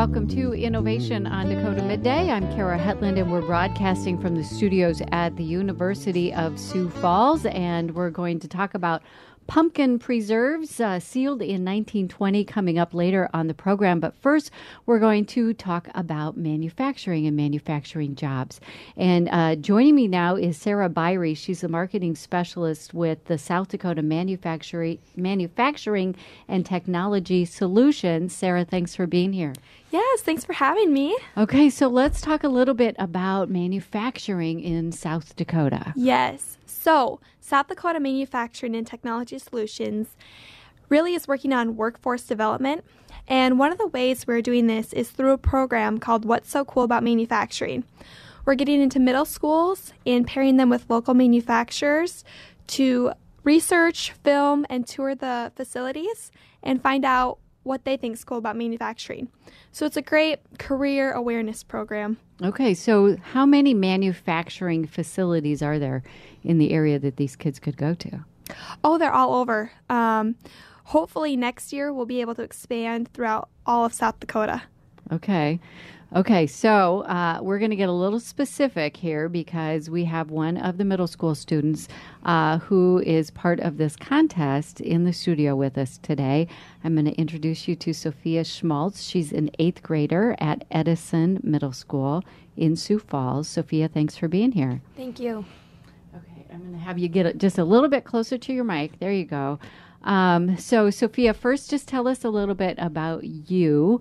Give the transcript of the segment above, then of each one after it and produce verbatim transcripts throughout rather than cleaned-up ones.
Welcome to Innovation on Dakota Midday. I'm Kara Hetland, and we're broadcasting from the studios at the University of Sioux Falls, and we're going to talk about pumpkin preserves uh, sealed in nineteen twenty coming up later on the program. But first, we're going to talk about manufacturing and manufacturing jobs. And uh, joining me now is Sarah Byrie. She's a marketing specialist with the South Dakota Manufacturing, Manufacturing and Technology Solutions. Sarah, thanks for being here. Yes, thanks for having me. Okay, so let's talk a little bit about manufacturing in South Dakota. Yes. So, South Dakota Manufacturing and Technology Solutions really is working on workforce development. And one of the ways we're doing this is through a program called What's So Cool About Manufacturing. We're getting into middle schools and pairing them with local manufacturers to research, film, and tour the facilities and find out what they think is cool about manufacturing. So it's a great career awareness program. Okay, so how many manufacturing facilities are there in the area that these kids could go to? Oh, they're all over. Um, hopefully next year we'll be able to expand throughout all of South Dakota. Okay. Okay, so uh, we're going to get a little specific here because we have one of the middle school students uh, who is part of this contest in the studio with us today. I'm going to introduce you to Sophia Schmaltz. She's an eighth grader at Edison Middle School in Sioux Falls. Sophia, thanks for being here. Thank you. Okay, I'm going to have you get it just a little bit closer to your mic. There you go. Um, so, Sophia, first just tell us a little bit about you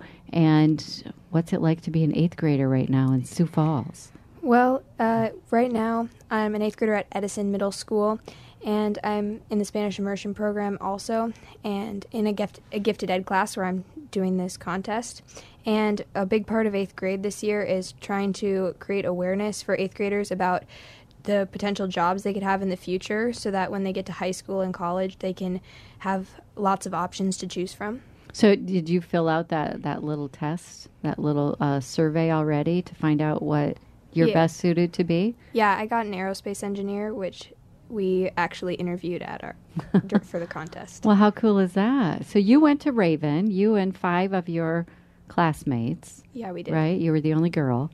and what's it like to be an eighth grader right now in Sioux Falls? Well, uh, right now I'm an eighth grader at Edison Middle School, and I'm in the Spanish immersion program also, and in a, gift, a gifted ed class where I'm doing this contest. And a big part of eighth grade this year is trying to create awareness for eighth graders about the potential jobs they could have in the future so that when they get to high school and college, they can have lots of options to choose from. So did you fill out that, that little test, that little uh, survey already to find out what you're Yeah. best suited to be? Yeah, I got an aerospace engineer, which we actually interviewed at our for the contest. Well, how cool is that? So you went to Raven, you and five of your classmates. Yeah, we did. Right? You were the only girl.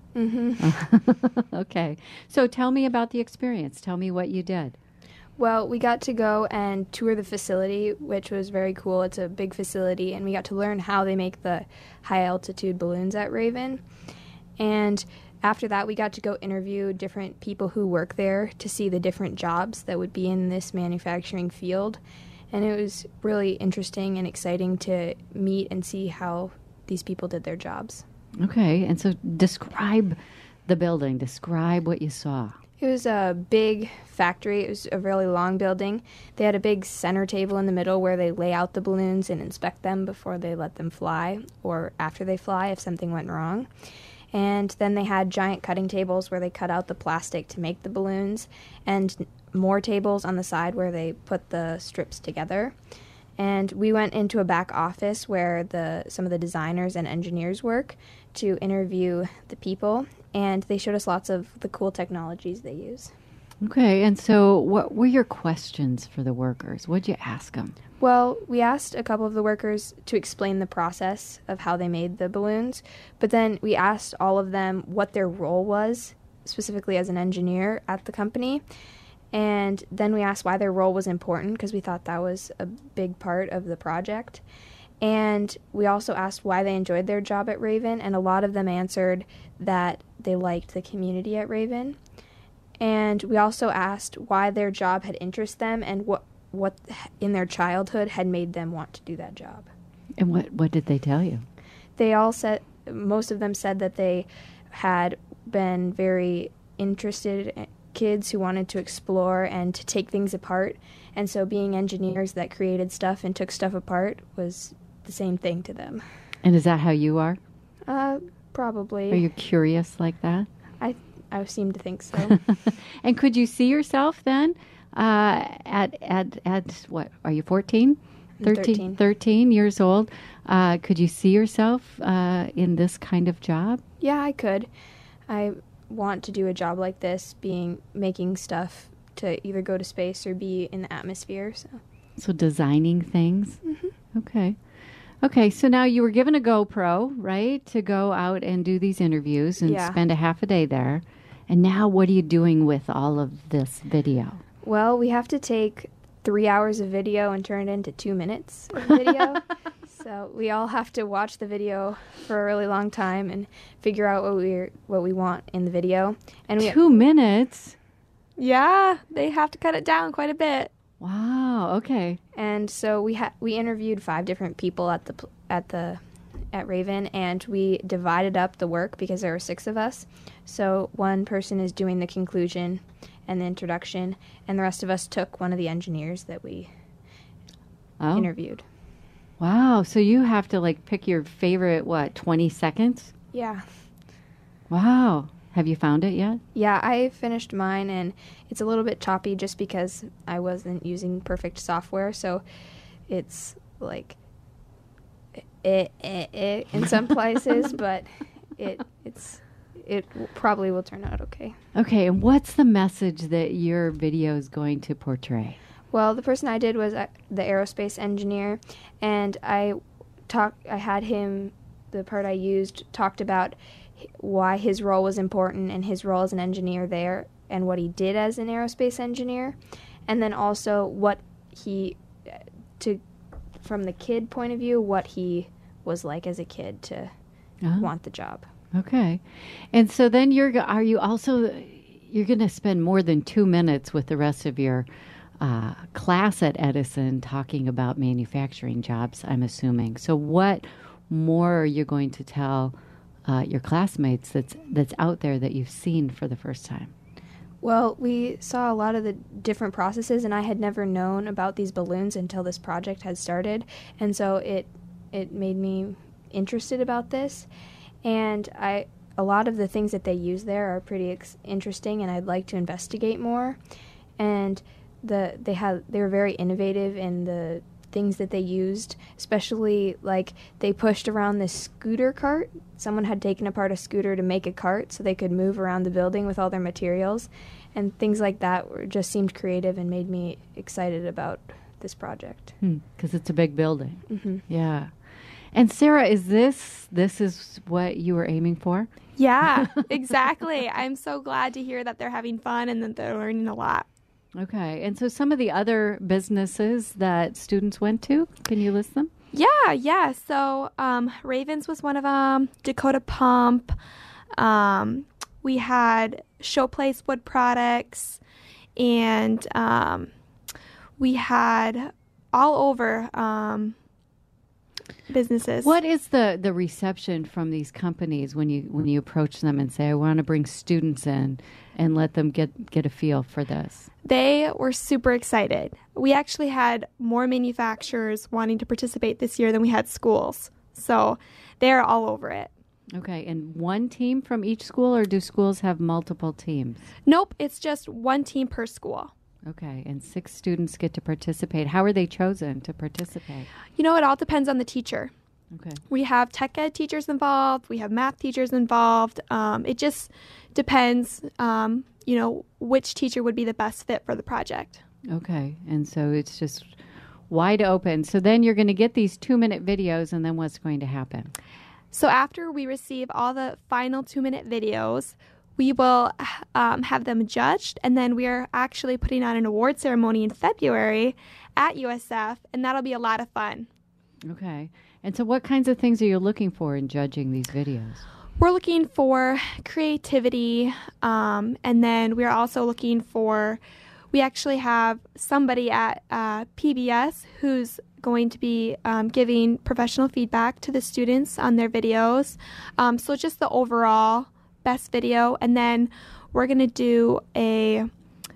Mm-hmm. Okay. So tell me about the experience. Tell me what you did. Well, we got to go and tour the facility, which was very cool. It's a big facility, and we got to learn how they make the high-altitude balloons at Raven. And after that, we got to go interview different people who work there to see the different jobs that would be in this manufacturing field. And it was really interesting and exciting to meet and see how these people did their jobs. Okay. And so describe the building. Describe what you saw. It was a big factory. It was a really long building. They had a big center table in the middle where they lay out the balloons and inspect them before they let them fly or after they fly if something went wrong. And then they had giant cutting tables where they cut out the plastic to make the balloons and more tables on the side where they put the strips together. And we went into a back office where the some of the designers and engineers work to interview the people, and they showed us lots of the cool technologies they use. Okay, and so what were your questions for the workers? What'd you ask them? Well, we asked a couple of the workers to explain the process of how they made the balloons, but then we asked all of them what their role was, specifically as an engineer at the company. And then we asked why their role was important because we thought that was a big part of the project. And we also asked why they enjoyed their job at Raven, and a lot of them answered that they liked the community at Raven. And we also asked why their job had interested them and what what in their childhood had made them want to do that job. And what, what did they tell you? They all said, most of them said that they had been very interested kids who wanted to explore and to take things apart. And so being engineers that created stuff and took stuff apart was the same thing to them. And is that how you are? Uh, probably. Are you curious like that? I I seem to think so. And could you see yourself then uh, at, at, at, what, are you fourteen? thirteen. thirteen years old. Uh, could you see yourself uh, in this kind of job? Yeah, I could. I want to do a job like this, being making stuff to either go to space or be in the atmosphere. So, so designing things. Mm-hmm. Okay. Okay, so now you were given a GoPro, right, to go out and do these interviews and Yeah. spend a half a day there. And now what are you doing with all of this video? Well, we have to take three hours of video and turn it into two minutes of video. So we all have to watch the video for a really long time and figure out what we what we want in the video. And we Two minutes? Yeah, they have to cut it down quite a bit. Wow, okay. and so we ha- we interviewed five different people at the pl- at the at Raven, and we divided up the work because there were six of us. So one person is doing the conclusion and the introduction, and the rest of us took one of the engineers that we Oh, interviewed. wow. So you have to like pick your favorite, what, twenty seconds? Yeah. Wow. Have you found it yet? Yeah, I finished mine, and it's a little bit choppy just because I wasn't using perfect software, so it's like eh, eh, eh, in some places, but it it's it w- probably will turn out okay. Okay, and what's the message that your video is going to portray? Well, the person I did was uh, the aerospace engineer, and I talk. I had him. The part I used talked about h- why his role was important and his role as an engineer there, and what he did as an aerospace engineer, and then also what he uh, to from the kid point of view, what he was like as a kid to Uh-huh. want the job. Okay. And so then you're, go- are you also, you're going to spend more than two minutes with the rest of your uh, class at Edison talking about manufacturing jobs, I'm assuming. So what more are you going to tell uh, your classmates that's, that's out there that you've seen for the first time? Well, we saw a lot of the different processes, and I had never known about these balloons until this project had started, and so it it made me interested about this. And I a lot of the things that they use there are pretty ex- interesting, and I'd like to investigate more. And the they had they were very innovative in the things that they used, especially like they pushed around this scooter cart. Someone had taken apart a scooter to make a cart so they could move around the building with all their materials, and things like that were just seemed creative and made me excited about this project. Because it's a big building. hmm Yeah. And Sarah, is this, this is what you were aiming for? Yeah, exactly. I'm so glad to hear that they're having fun and that they're learning a lot. Okay. And so some of the other businesses that students went to, can you list them? Yeah, yeah. So um, Ravens was one of them. Dakota Pump. Um, we had Showplace Wood Products, and um, we had all over um, businesses. What is the, the reception from these companies when you when you approach them and say, I want to bring students in and let them get, get a feel for this? They were super excited. We actually had more manufacturers wanting to participate this year than we had schools. So they're all over it. Okay. And one team from each school, or do schools have multiple teams? Nope, it's just one team per school. Okay. And six students get to participate. How are they chosen to participate? You know, it all depends on the teacher. Okay. We have tech ed teachers involved. We have math teachers involved. Um, it just depends, um, you know, which teacher would be the best fit for the project. Okay. And so it's just wide open. So then you're going to get these two minute videos, and then what's going to happen? So after we receive all the final two minute videos, we will um, have them judged, and then we are actually putting on an award ceremony in February at U S F, and that'll be a lot of fun. Okay. And so what kinds of things are you looking for in judging these videos? We're looking for creativity, um, and then we're also looking for, we actually have somebody at uh, P B S who's going to be um, giving professional feedback to the students on their videos. Um, so just the overall best video, and then we're going to do a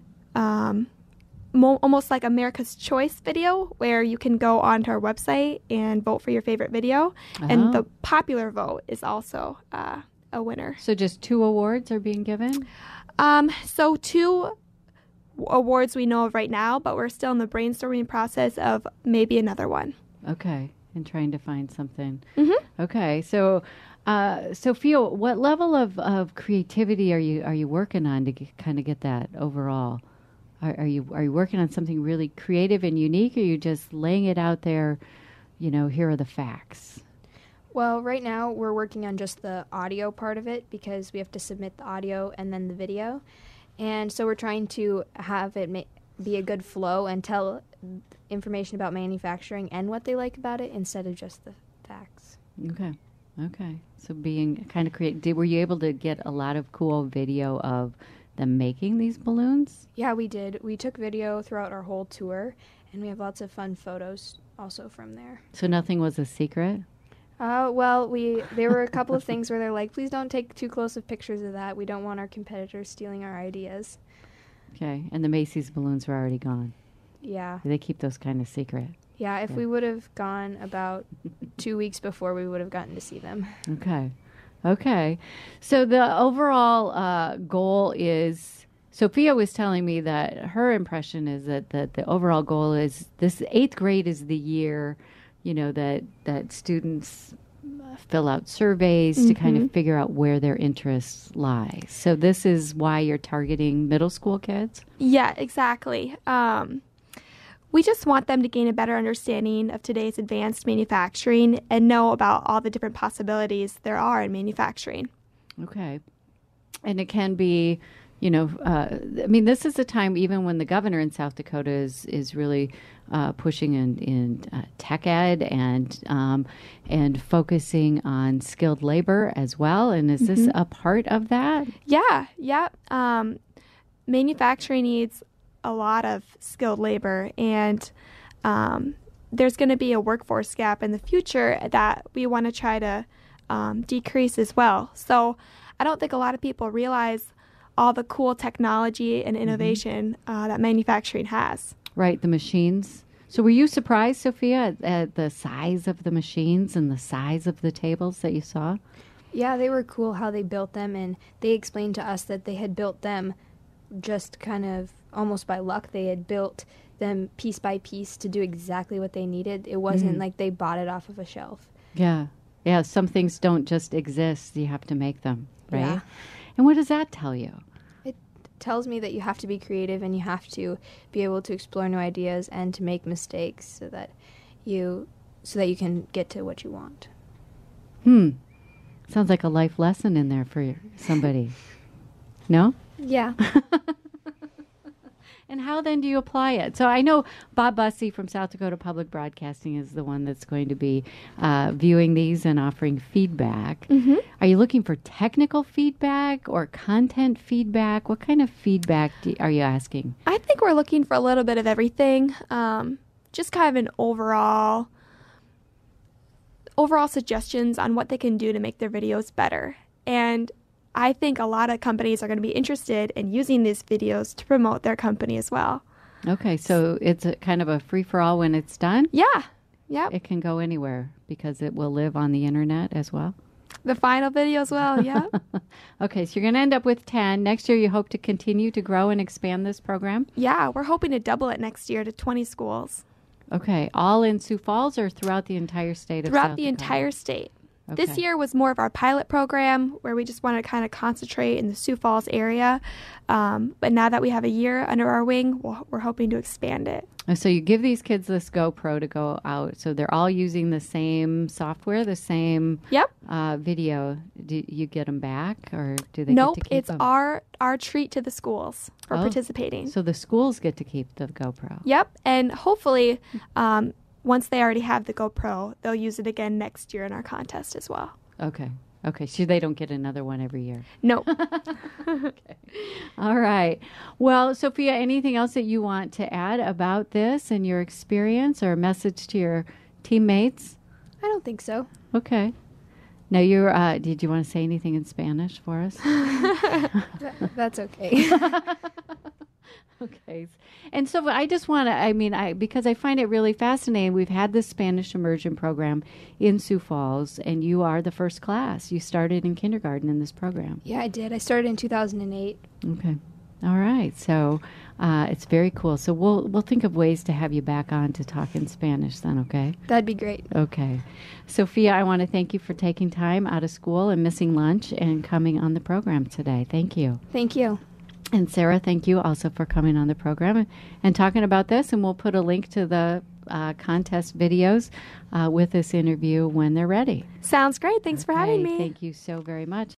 um, mo- almost like America's Choice video where you can go onto our website and vote for your favorite video. Oh. And the popular vote is also uh, a winner. So just two awards are being given? Um, so two awards we know of right now, but we're still in the brainstorming process of maybe another one. Okay. And trying to find something. Mhm. Okay. So, uh, Sophia, what level of, of creativity are you are you working on to get, kind of get that overall? Are, are you are you working on something really creative and unique, or are you just laying it out there, you know, here are the facts? Well, right now we're working on just the audio part of it because we have to submit the audio and then the video. And so we're trying to have it ma- be a good flow and tell information about manufacturing and what they like about it instead of just the facts. Okay. Okay. So being kind of creative, did, were you able to get a lot of cool video of them making these balloons? Yeah, we did. We took video throughout our whole tour, and we have lots of fun photos also from there. So nothing was a secret? Uh, well, we there were a couple of things where they're like, please don't take too close of pictures of that. We don't want our competitors stealing our ideas. Okay. And the Macy's balloons were already gone. Yeah. They keep those kind of secret. Yeah, if Yeah. we would have gone about two weeks before, we would have gotten to see them. Okay. Okay. So the overall uh, goal is, Sophia was telling me that her impression is that, that the overall goal is this eighth grade is the year, you know, that, that students uh, fill out surveys mm-hmm. to kind of figure out where their interests lie. So this is why you're targeting middle school kids? Yeah, exactly. Um, we just want them to gain a better understanding of today's advanced manufacturing and know about all the different possibilities there are in manufacturing. Okay. And it can be, you know, uh, I mean, this is a time even when the governor in South Dakota is, is really uh, pushing in, in uh, tech ed and um, and focusing on skilled labor as well. And is mm-hmm. this a part of that? Yeah, yeah. Um, manufacturing needs a lot of skilled labor, and um, there's going to be a workforce gap in the future that we want to try to um, decrease as well. So I don't think a lot of people realize all the cool technology and innovation mm-hmm. uh, that manufacturing has. Right, the machines. So were you surprised, Sophia, at, at the size of the machines and the size of the tables that you saw? Yeah, they were cool how they built them, and they explained to us that they had built them just kind of almost by luck. They had built them piece by piece to do exactly what they needed. It wasn't mm. like they bought it off of a shelf. Yeah. Yeah, some things don't just exist. You have to make them, right? Yeah. And what does that tell you? It tells me that you have to be creative and you have to be able to explore new ideas and to make mistakes so that you so that you can get to what you want. Hmm. Sounds like a life lesson in there for somebody. No? Yeah. And how then do you apply it? So I know Bob Bussey from South Dakota Public Broadcasting is the one that's going to be uh, viewing these and offering feedback. Mm-hmm. Are you looking for technical feedback or content feedback? What kind of feedback do, are you asking? I think we're looking for a little bit of everything. Um, just kind of an overall, overall suggestions on what they can do to make their videos better. And I think a lot of companies are going to be interested in using these videos to promote their company as well. Okay, so it's a kind of a free-for-all when it's done? Yeah, yeah. It can go anywhere because it will live on the internet as well? The final video as well, yeah. Okay, so you're going to end up with ten. Next year you hope to continue to grow and expand this program? Yeah, we're hoping to double it next year to twenty schools. Okay, all in Sioux Falls or throughout the entire state of Throughout South the Dakota? entire state. Okay. This year was more of our pilot program where we just wanted to kind of concentrate in the Sioux Falls area. Um, but now that we have a year under our wing, we'll, we're hoping to expand it. So you give these kids this GoPro to go out. So they're all using the same software, the same yep. uh, video. Do you get them back or do they nope, get to keep it's them? our, our treat to the schools for oh, participating. So the schools get to keep the GoPro. Yep. And hopefully um, once they already have the GoPro, they'll use it again next year in our contest as well. Okay. Okay. So they don't get another one every year. No. Okay. All right. Well, Sophia, anything else that you want to add about this and your experience or a message to your teammates? I don't think so. Okay. Now, you're, uh, did you want to say anything in Spanish for us? That, that's okay. Okay. And so I just want to, I mean, I because I find it really fascinating. We've had this Spanish immersion program in Sioux Falls, and you are the first class. You started in kindergarten in this program. Yeah, I did. I started in two thousand eight. Okay. All right. So uh, it's very cool. So we'll we'll think of ways to have you back on to talk in Spanish then, okay? That'd be great. Okay. Sophia, I want to thank you for taking time out of school and missing lunch and coming on the program today. Thank you. Thank you. And Sarah, thank you also for coming on the program and, and talking about this. And we'll put a link to the uh, contest videos uh, with this interview when they're ready. Sounds great. Thanks for having Okay, me. Thank you so very much.